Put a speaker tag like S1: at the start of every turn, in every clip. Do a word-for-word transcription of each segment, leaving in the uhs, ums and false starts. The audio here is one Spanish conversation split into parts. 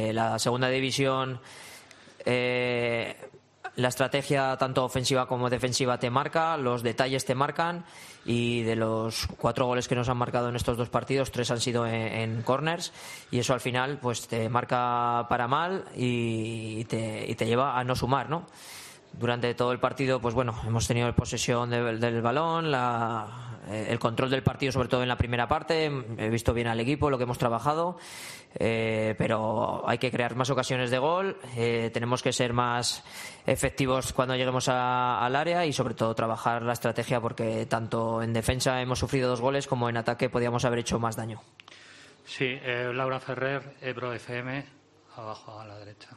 S1: Eh, la segunda división, eh, la estrategia tanto ofensiva como defensiva te marca, los detalles te marcan, y de los cuatro goles que nos han marcado en estos dos partidos, tres han sido en, en corners, y eso al final pues te marca para mal y te, y te lleva a no sumar, ¿no? Durante todo el partido, pues bueno, hemos tenido posesión de, del balón, la, el control del partido, sobre todo en la primera parte. He visto bien al equipo, lo que hemos trabajado, eh, pero hay que crear más ocasiones de gol, eh, tenemos que ser más efectivos cuando lleguemos a, al área, y sobre todo trabajar la estrategia, porque tanto en defensa hemos sufrido dos goles como en ataque podíamos haber hecho más daño.
S2: Sí, eh, Laura Ferrer, Ebro F M, abajo a la derecha.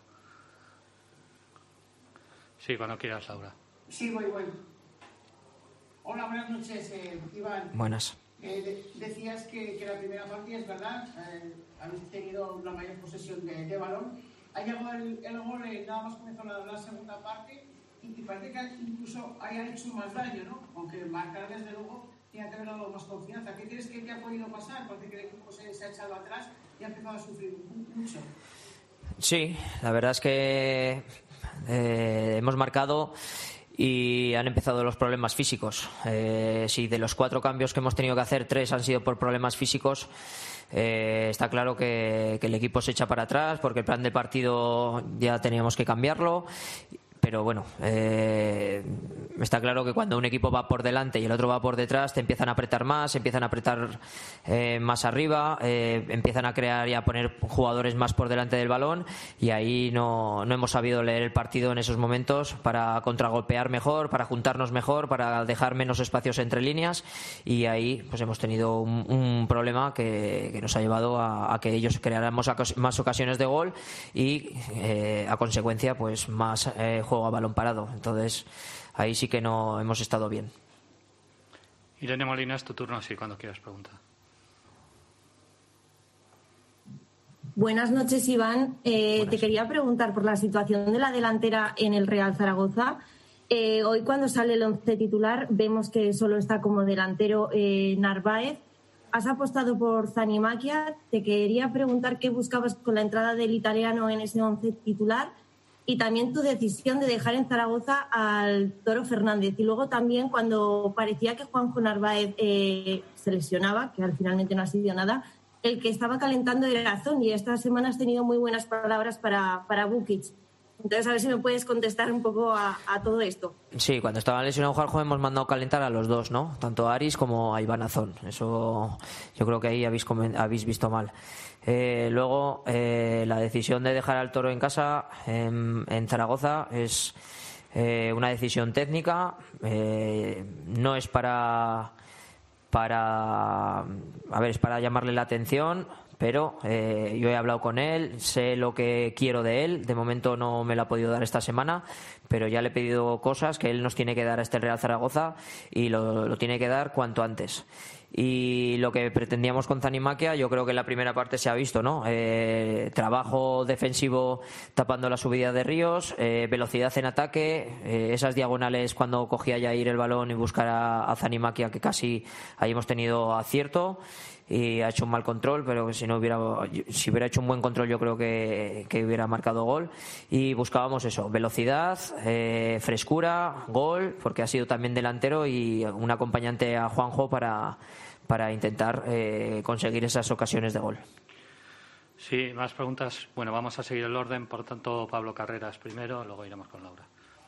S2: Sí, cuando quieras, Laura.
S3: Sí, voy, voy. Hola, buenas noches, eh, Iván.
S1: Buenas.
S3: Eh, de, decías que, que la primera parte es verdad, eh, habéis tenido la mayor posesión de, de balón. Ha llegado el, el gol, eh, nada más comenzó la, la segunda parte, y, y parece que incluso hayan hecho más daño, ¿no? Aunque marcar, desde luego, tiene que haber dado más confianza. ¿Qué crees que, que ha podido pasar? Parece que el equipo se, se ha echado atrás y ha empezado a sufrir mucho.
S1: Sí, la verdad es que eh, hemos marcado y han empezado los problemas físicos. Eh, si de los cuatro cambios que hemos tenido que hacer, tres han sido por problemas físicos, eh, está claro que, que el equipo se echa para atrás, porque el plan de partido ya teníamos que cambiarlo. Pero bueno, eh, está claro que cuando un equipo va por delante y el otro va por detrás, te empiezan a apretar más, empiezan a apretar eh, más arriba, eh, empiezan a crear y a poner jugadores más por delante del balón, y ahí no, no hemos sabido leer el partido en esos momentos para contragolpear mejor, para juntarnos mejor, para dejar menos espacios entre líneas, y ahí pues hemos tenido un, un problema que, que nos ha llevado a, a que ellos creáramos más ocasiones de gol y eh, a consecuencia pues más eh, juego a balón parado. Entonces ahí sí que no hemos estado bien.
S2: Irene Molina, es tu turno, sí, cuando quieras preguntar.
S4: Buenas noches, Iván. Eh,
S1: Buenas.
S4: Te quería preguntar por la situación de la delantera en el Real Zaragoza. Eh, hoy, cuando sale el once titular, vemos que solo está como delantero eh, Narváez. Has apostado por Zanimakia. Te quería preguntar qué buscabas con la entrada del italiano en ese once titular, y también tu decisión de dejar en Zaragoza al Toro Fernández. Y luego también, cuando parecía que Juanjo Narváez eh, se lesionaba, que al finalmente no ha sido nada, el que estaba calentando era Azón, y esta semana has tenido muy buenas palabras para, para Bukic. Entonces, a ver si me puedes contestar un poco a, a todo esto.
S1: Sí, cuando estaba lesionado Juanjo hemos mandado calentar a los dos, ¿no? Tanto a Aris como a Iván Azón. Eso yo creo que ahí habéis, habéis visto mal. Eh, luego, eh, la decisión de dejar al Toro en casa, en, en Zaragoza, es eh, una decisión técnica. Eh, no es para, para, a ver, es para llamarle la atención, pero eh, yo he hablado con él, sé lo que quiero de él. De momento no me lo ha podido dar esta semana, pero ya le he pedido cosas que él nos tiene que dar a este Real Zaragoza, y lo, lo tiene que dar cuanto antes. Y lo que pretendíamos con Zanimakia, yo creo que en la primera parte se ha visto, ¿no? Eh, trabajo defensivo tapando la subida de Ríos, eh, velocidad en ataque, eh, esas diagonales cuando cogía Yair el balón y buscar a, a Zanimakia, que casi ahí hemos tenido acierto, y ha hecho un mal control, pero que si no hubiera si hubiera hecho un buen control yo creo que, que hubiera marcado gol. Y buscábamos eso, velocidad, eh, frescura, gol, porque ha sido también delantero y un acompañante a Juanjo para, para intentar eh, conseguir esas ocasiones de gol.
S2: Sí, más preguntas. Bueno, vamos a seguir el orden, por tanto Pablo Carreras primero, luego iremos con Laura.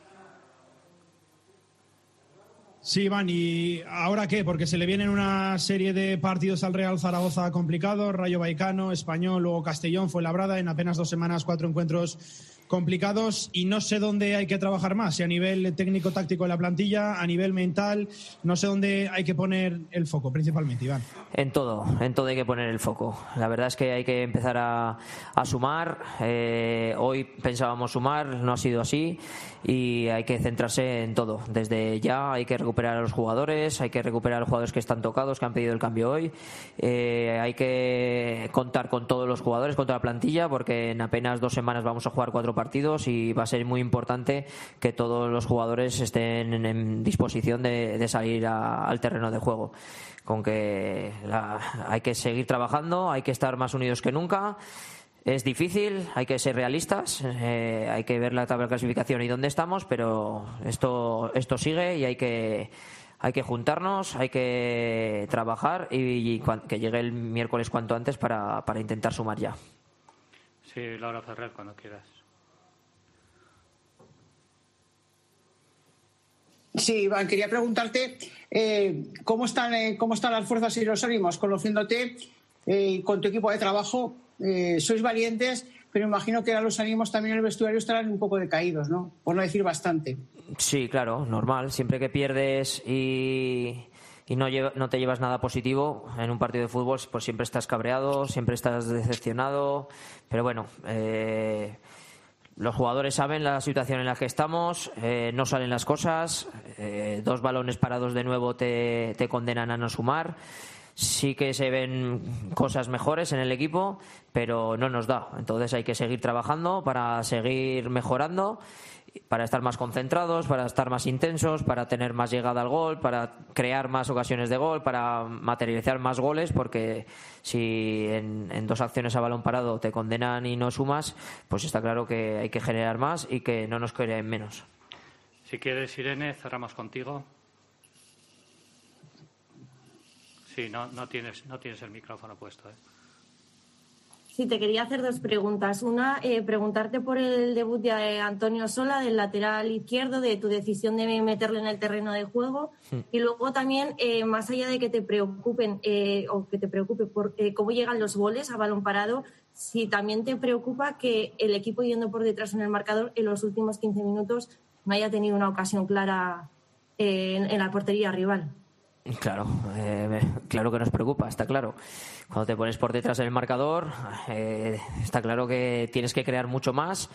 S5: Sí, Iván, ¿y ahora qué? Porque se le vienen una serie de partidos al Real Zaragoza complicados, Rayo Vallecano, Español, luego Castellón, Fuenlabrada, en apenas dos semanas, cuatro encuentros complicados, y no sé dónde hay que trabajar más, si a nivel técnico-táctico en la plantilla, a nivel mental, no sé dónde hay que poner el foco principalmente, Iván.
S1: En todo, en todo hay que poner el foco. La verdad es que hay que empezar a, a sumar. Eh, hoy pensábamos sumar, no ha sido así, y hay que centrarse en todo. Desde ya hay que recuperar a los jugadores, hay que recuperar a los jugadores que están tocados, que han pedido el cambio hoy. Eh, hay que contar con todos los jugadores, con toda la plantilla, porque en apenas dos semanas vamos a jugar cuatro partidos y va a ser muy importante que todos los jugadores estén en, en disposición de, de salir a, al terreno de juego. Con que la, hay que seguir trabajando, hay que estar más unidos que nunca. Es difícil, hay que ser realistas, eh, hay que ver la tabla de clasificación y dónde estamos, pero esto esto sigue y hay que hay que juntarnos, hay que trabajar y, y que llegue el miércoles cuanto antes para, para intentar sumar ya.
S2: Sí, Laura Ferrer, cuando quieras.
S3: Sí, Iván, quería preguntarte eh, cómo están eh, cómo están las fuerzas y los ánimos, conociéndote eh, con tu equipo de trabajo. Eh, sois valientes, pero imagino que ahora los ánimos también en el vestuario estarán un poco decaídos, ¿no? Por no decir bastante.
S1: Sí, claro, normal. Siempre que pierdes y, y no, lleva, no te llevas nada positivo en un partido de fútbol, pues siempre estás cabreado, siempre estás decepcionado. Pero bueno, eh, los jugadores saben la situación en la que estamos, eh, no salen las cosas, eh, dos balones parados de nuevo te, te condenan a no sumar. Sí que se ven cosas mejores en el equipo, pero no nos da. Entonces hay que seguir trabajando para seguir mejorando, para estar más concentrados, para estar más intensos, para tener más llegada al gol, para crear más ocasiones de gol, para materializar más goles, porque si en, en dos acciones a balón parado te condenan y no sumas, pues está claro que hay que generar más y que no nos creen menos.
S2: Si quieres, Irene, cerramos contigo. Sí, no, no tienes, no tienes el micrófono puesto, ¿eh?
S4: Sí, te quería hacer dos preguntas. Una, eh, preguntarte por el debut de eh, Antonio Sola, del lateral izquierdo, de tu decisión de meterle en el terreno de juego. Sí. Y luego también, eh, más allá de que te preocupen eh, o que te preocupe por eh, cómo llegan los goles a balón parado, si también te preocupa que el equipo yendo por detrás en el marcador en los últimos quince minutos no haya tenido una ocasión clara eh, en, en la portería rival.
S1: Claro, eh, claro que nos preocupa, está claro. Cuando te pones por detrás en el marcador, eh, está claro que tienes que crear mucho más.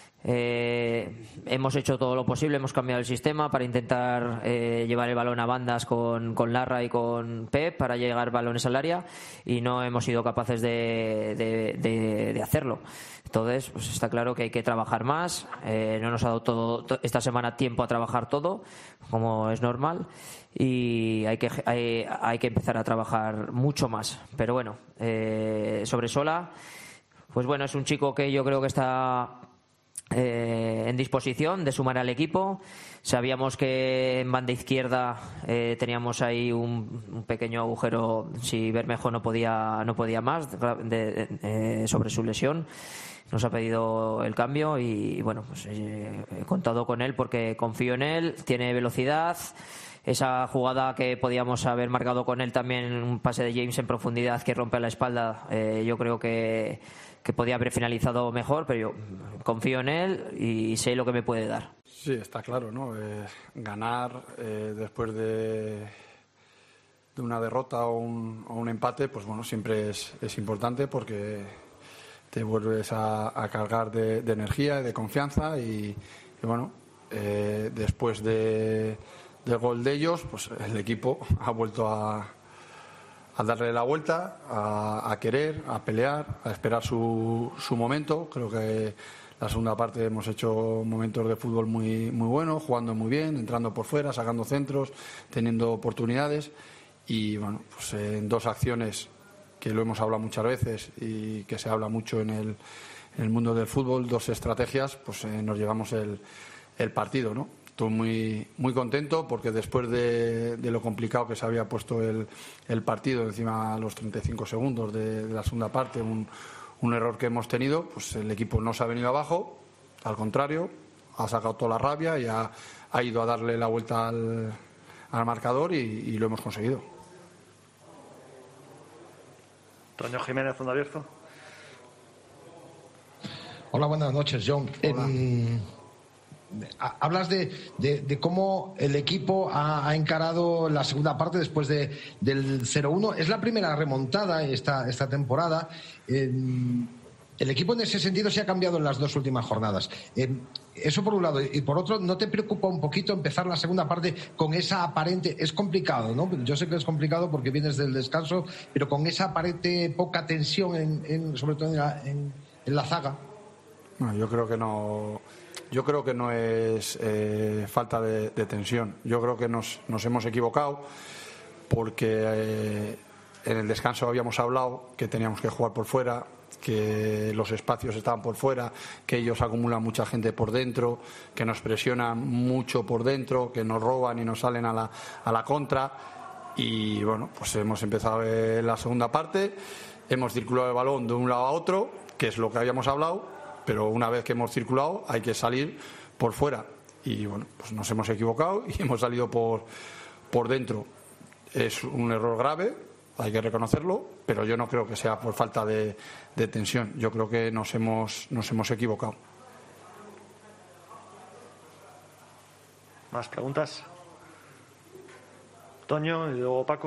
S1: Eh, hemos hecho todo lo posible, hemos cambiado el sistema para intentar eh, llevar el balón a bandas con, con Larra y con Pep para llegar balones al área y no hemos sido capaces de, de, de, de hacerlo. Entonces, pues está claro que hay que trabajar más. Eh, no nos ha dado todo, to, esta semana tiempo a trabajar todo, como es normal, y hay que, hay, hay que empezar a trabajar mucho más. Pero bueno, eh, sobre Sola, pues bueno, es un chico que yo creo que está Eh, en disposición de sumar al equipo. Sabíamos que en banda izquierda eh, teníamos ahí un, un pequeño agujero si Bermejo no podía no podía más de, de, de, sobre su lesión. Nos ha pedido el cambio y bueno, pues eh, he contado con él porque confío en él, tiene velocidad. Esa jugada que podíamos haber marcado con él también, un pase de James en profundidad que rompe la espalda, eh, yo creo que, que podía haber finalizado mejor, pero yo confío en él y sé lo que me puede dar.
S6: Sí, está claro, ¿no? Eh, ganar eh, después de, de una derrota o un, o un empate, pues bueno, siempre es, es importante porque te vuelves a, a cargar de, de energía y de confianza y, y bueno, eh, después de del gol de ellos, pues el equipo ha vuelto a, a darle la vuelta, a, a querer, a pelear, a esperar su, su momento. Creo que la segunda parte hemos hecho momentos de fútbol muy, muy buenos, jugando muy bien, entrando por fuera, sacando centros, teniendo oportunidades y bueno, pues en dos acciones que lo hemos hablado muchas veces y que se habla mucho en el, en el mundo del fútbol, dos estrategias, pues eh, nos llevamos el, el partido, ¿no? Estoy muy, muy contento porque después de, de lo complicado que se había puesto el, el partido, encima a los treinta y cinco segundos de, de la segunda parte, un, un error que hemos tenido, pues el equipo no se ha venido abajo, al contrario, ha sacado toda la rabia y ha, ha ido a darle la vuelta al, al marcador y, y lo hemos conseguido.
S7: Toño Jiménez, Fondo Abierto.
S8: Hola, buenas noches, John.
S6: Hola.
S8: Eh, Hablas de, de, de cómo el equipo ha, ha encarado la segunda parte después de, del cero uno. Es la primera remontada esta, esta temporada. Eh, el equipo en ese sentido se ha cambiado en las dos últimas jornadas. Eh, eso por un lado. Y por otro, ¿no te preocupa un poquito empezar la segunda parte con esa aparente... Es complicado, ¿no? Yo sé que es complicado porque vienes del descanso, pero con esa aparente poca tensión, en, en, sobre todo en la, en, en la zaga.
S6: No, yo creo que no... Yo creo que no es eh, falta de, de tensión. Yo creo que nos, nos hemos equivocado porque eh, en el descanso habíamos hablado que teníamos que jugar por fuera, que los espacios están por fuera, que ellos acumulan mucha gente por dentro, que nos presionan mucho por dentro, que nos roban y nos salen a la, a la contra. Y bueno, pues hemos empezado en la segunda parte, hemos circulado el balón de un lado a otro, que es lo que habíamos hablado, pero una vez que hemos circulado hay que salir por fuera. Y bueno, pues nos hemos equivocado y hemos salido por, por dentro. Es un error grave, hay que reconocerlo, pero yo no creo que sea por falta de, de tensión. Yo creo que nos hemos, nos hemos equivocado.
S7: ¿Más preguntas? Toño y luego Paco.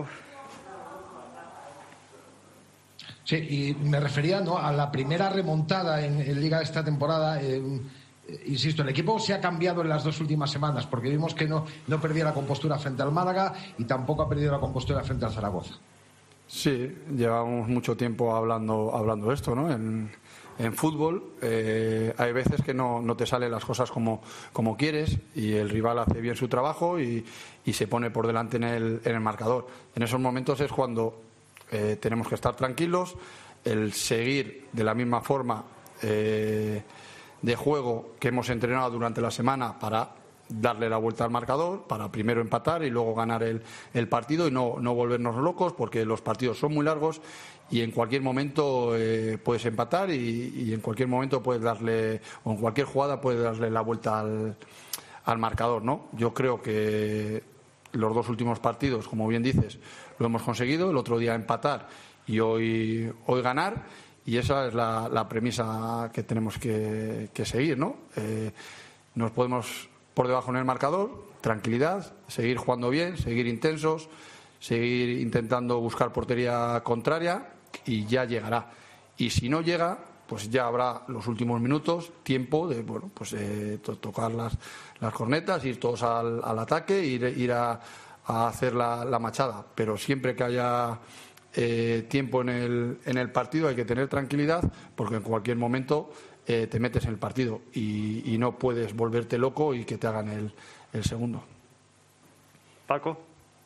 S8: Sí, y me refería, ¿no?, a la primera remontada en, en Liga esta temporada. Eh, insisto, el equipo se ha cambiado en las dos últimas semanas, porque vimos que no, no perdía la compostura frente al Málaga y tampoco ha perdido la compostura frente al Zaragoza.
S6: Sí, llevamos mucho tiempo hablando hablando de esto, ¿no? En, en fútbol eh, hay veces que no, no te salen las cosas como, como quieres y el rival hace bien su trabajo y, y se pone por delante en el, en el marcador. En esos momentos es cuando eh, tenemos que estar tranquilos, el seguir de la misma forma eh, de juego que hemos entrenado durante la semana para darle la vuelta al marcador, para primero empatar y luego ganar el, el partido y no, no volvernos locos, porque los partidos son muy largos y en cualquier momento eh, puedes empatar y, y en cualquier momento puedes darle, o en cualquier jugada puedes darle la vuelta al, al marcador, ¿no? Yo creo que los dos últimos partidos, como bien dices, lo hemos conseguido, el otro día empatar y hoy, hoy ganar, y esa es la, la premisa que tenemos que, que seguir, ¿no? Eh, nos podemos por debajo en el marcador, tranquilidad, seguir jugando bien, seguir intensos, seguir intentando buscar portería contraria y ya llegará. Y si no llega, pues ya habrá los últimos minutos, tiempo de, bueno, pues eh, to- tocar las, las cornetas, ir todos al, al ataque, ir, ir a, a hacer la, la machada. Pero siempre que haya eh, tiempo en el, en el partido hay que tener tranquilidad, porque en cualquier momento Eh, te metes en el partido y, y no puedes volverte loco y que te hagan el, el segundo.
S7: Paco.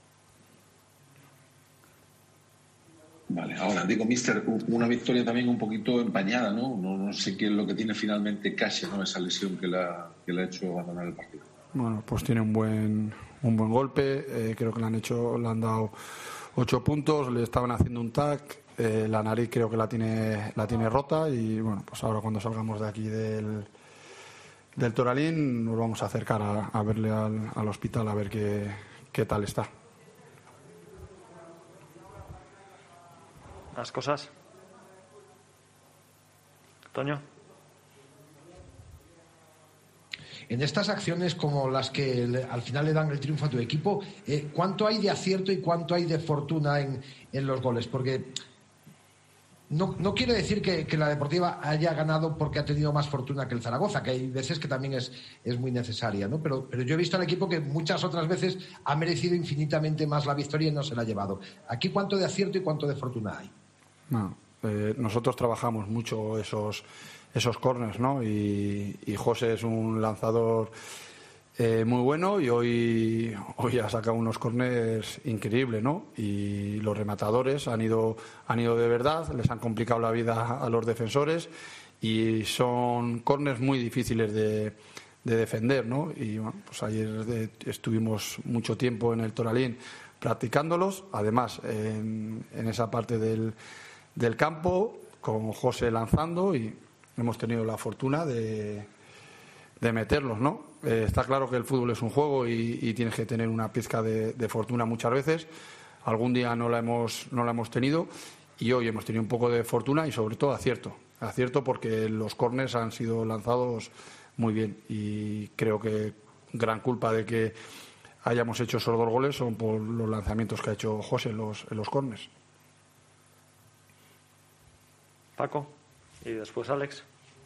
S9: Vale, ahora digo, mister, una victoria también un poquito empañada, ¿no? No, no sé qué es lo que tiene finalmente Casia, ¿no? Esa lesión que le ha, que le ha hecho abandonar el partido.
S6: Bueno, pues tiene un buen un buen golpe, eh, creo que le han hecho, le han dado ocho puntos, le estaban haciendo un tac. Eh, la nariz creo que la tiene la tiene rota y bueno, pues ahora cuando salgamos de aquí del, del Toralín nos vamos a acercar a, a verle al, al hospital a ver qué, qué tal está.
S7: ¿Más cosas? Toño.
S8: En estas acciones como las que le, al final le dan el triunfo a tu equipo, eh, ¿cuánto hay de acierto y cuánto hay de fortuna en, en los goles? Porque No, no quiere decir que, que la Deportiva haya ganado porque ha tenido más fortuna que el Zaragoza, que hay veces que también es, es muy necesaria, ¿no? Pero, pero yo he visto al equipo que muchas otras veces ha merecido infinitamente más la victoria y no se la ha llevado. Aquí, ¿cuánto de acierto y cuánto de fortuna hay?
S6: No, eh, nosotros trabajamos mucho esos, esos corners, ¿no? Y, y José es un lanzador Eh, muy bueno y hoy, hoy ha sacado unos córners increíbles, ¿no? Y los rematadores han ido, han ido de verdad, les han complicado la vida a los defensores y son córners muy difíciles de, de defender, ¿no? Y bueno, pues ayer de, estuvimos mucho tiempo en el Toralín practicándolos, además en, en esa parte del, del campo con José lanzando y hemos tenido la fortuna de, de meterlos, ¿no? Eh, está claro que el fútbol es un juego y, y tienes que tener una pizca de, de fortuna muchas veces. Algún día no la hemos no la hemos tenido y hoy hemos tenido un poco de fortuna y sobre todo acierto. Acierto porque los córners han sido lanzados muy bien y creo que gran culpa de que hayamos hecho esos dos goles son por los lanzamientos que ha hecho José en los, en los córners.
S7: Paco y después Alex.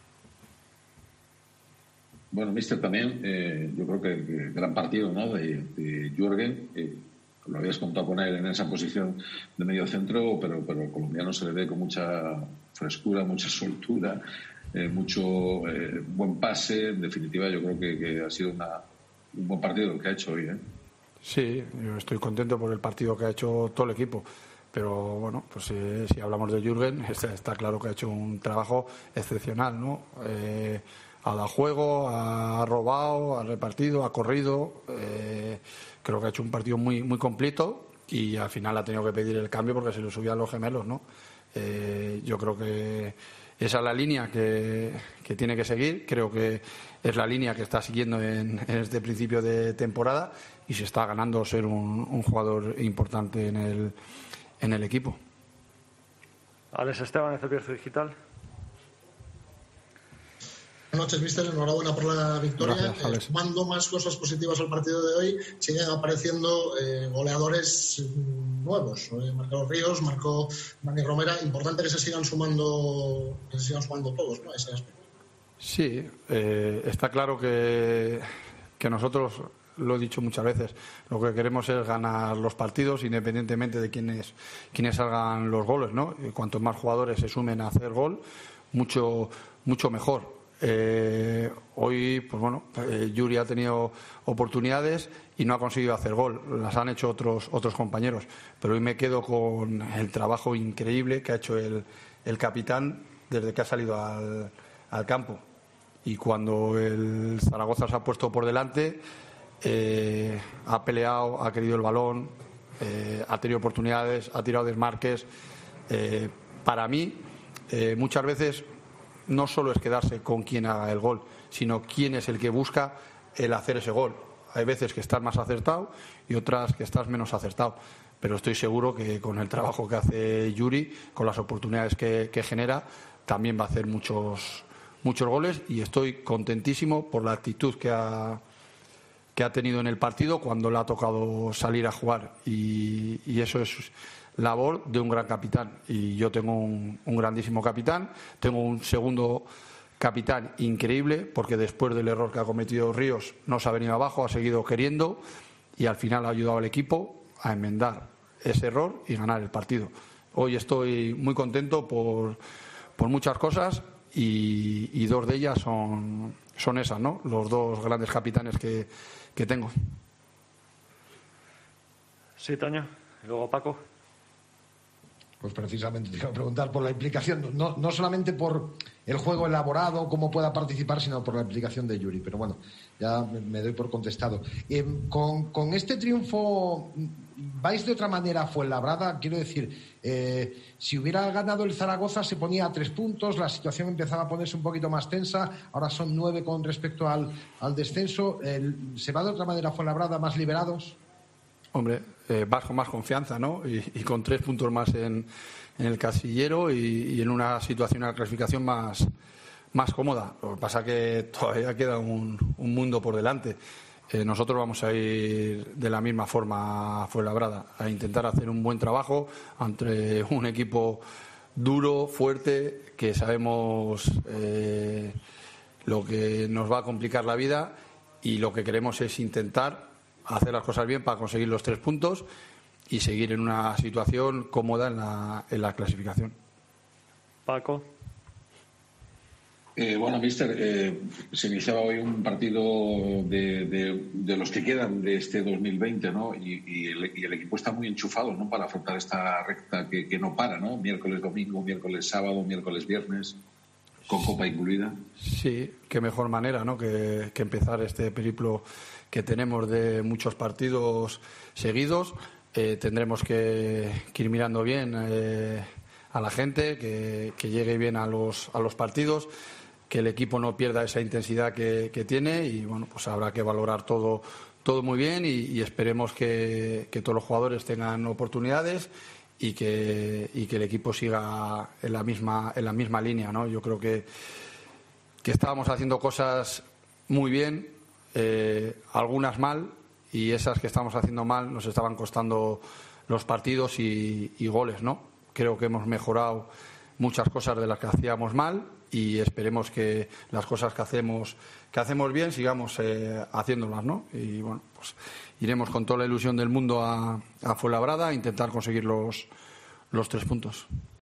S9: Bueno, mister, también eh, yo creo que, que gran partido, ¿no? de, de Jürgen. Eh, lo habías contado con él en esa posición de medio centro, pero, pero el colombiano se le ve con mucha frescura, mucha soltura, eh, mucho eh, buen pase. En definitiva, yo creo que, que ha sido una, un buen partido el que ha hecho hoy, ¿eh?
S6: Sí, yo estoy contento por el partido que ha hecho todo el equipo. pero bueno, pues eh, si hablamos de Jürgen, está, está claro que ha hecho un trabajo excepcional, ¿no? Eh, ha dado juego, ha robado, ha repartido, ha corrido. Eh, creo que ha hecho un partido muy muy completo y al final ha tenido que pedir el cambio porque se le subían los gemelos, ¿no? Eh, yo creo que esa es la línea que, que tiene que seguir. Creo que es la línea que está siguiendo en, en este principio de temporada y se está ganando ser un, un jugador importante en el, en el equipo.
S7: Alex Esteban, de Cepillo Digital.
S10: Buenas noches, mister. Enhorabuena por la victoria.
S6: Gracias,
S10: eh, sumando más cosas positivas al partido de hoy, siguen apareciendo eh, goleadores nuevos. Eh, Marcos Ríos, marcó Dani Romera. Importante que se sigan sumando, que se sigan sumando todos, ¿no? Ese aspecto. Sí, eh, está claro que, que nosotros, lo he dicho muchas veces, lo que queremos es ganar los partidos independientemente de quiénes, quiénes salgan los goles, ¿no? Y cuantos más jugadores se sumen a hacer gol, mucho, mucho mejor. Eh, hoy, pues bueno, eh, Yuri ha tenido oportunidades y no ha conseguido hacer gol. Las han hecho otros otros compañeros. Pero hoy me quedo con el trabajo increíble que ha hecho el, el capitán desde que ha salido al, al campo. Y cuando el Zaragoza se ha puesto por delante, eh, ha peleado, ha querido el balón, eh, ha tenido oportunidades, ha tirado desmarques. Eh, para mí, eh, muchas veces no solo es quedarse con quien haga el gol, sino quién es el que busca el hacer ese gol. Hay veces que estás más acertado y otras que estás menos acertado. Pero estoy seguro que con el trabajo que hace Yuri, con las oportunidades que, que genera, también va a hacer muchos, muchos goles y estoy contentísimo por la actitud que ha, que ha tenido en el partido cuando le ha tocado salir a jugar. Y, y eso es labor de un gran capitán y yo tengo un, un grandísimo capitán, tengo un segundo capitán increíble porque después del error que ha cometido Ríos no se ha venido abajo, ha seguido queriendo y al final ha ayudado al equipo a enmendar ese error y ganar el partido. Hoy estoy muy contento por, por muchas cosas y, y dos de ellas son, son esas, ¿no? Los dos grandes capitanes que, que tengo.
S7: Sí, Toño. Y luego Paco.
S8: Pues precisamente te iba a preguntar por la implicación, no, no solamente por el juego elaborado, cómo pueda participar, sino por la implicación de Yuri. Pero bueno, ya me doy por contestado. Eh, con, con este triunfo, ¿vais de otra manera a Fuenlabrada? Quiero decir, eh, si hubiera ganado el Zaragoza se ponía a tres puntos, la situación empezaba a ponerse un poquito más tensa, ahora son nueve con respecto al, al descenso. El, ¿Se va de otra manera a Fuenlabrada, más liberados?
S6: Hombre, eh, vas con más confianza, ¿no? Y, y con tres puntos más en, en el casillero y, y en una situación de clasificación más, más cómoda. Lo que pasa es que todavía queda un, un mundo por delante. Eh, nosotros vamos a ir de la misma forma a Fuenlabrada, a intentar hacer un buen trabajo ante un equipo duro, fuerte, que sabemos eh, lo que nos va a complicar la vida y lo que queremos es intentar hacer las cosas bien para conseguir los tres puntos y seguir en una situación cómoda en la, en la clasificación.
S7: Paco.
S9: Eh, bueno, mister, eh, se iniciaba hoy un partido de, de, de los que quedan de este dos mil veinte, ¿no? Y, y, el, y el equipo está muy enchufado, ¿no? Para afrontar esta recta que, que no para, ¿no? Miércoles, domingo, miércoles, sábado, miércoles, viernes, con Copa incluida. Sí, qué mejor manera, ¿no? Que, que empezar este periplo que tenemos de muchos partidos seguidos. Eh, tendremos que, que ir mirando bien eh, a la gente, que, que llegue bien a los, a los partidos, que el equipo no pierda esa intensidad que, que tiene y bueno, pues habrá que valorar todo, todo muy bien y, y esperemos que, que todos los jugadores tengan oportunidades y que, y que el equipo siga en la misma, en la misma línea, ¿no? Yo creo que, que estábamos haciendo cosas muy bien, Eh, algunas mal y esas que estamos haciendo mal nos estaban costando los partidos y, y goles, ¿no? Creo que hemos mejorado muchas cosas de las que hacíamos mal y esperemos que las cosas que hacemos que hacemos bien sigamos eh, haciéndolas, ¿no? Y bueno, pues iremos con toda la ilusión del mundo a, a Fuenlabrada a intentar conseguir los, los tres puntos.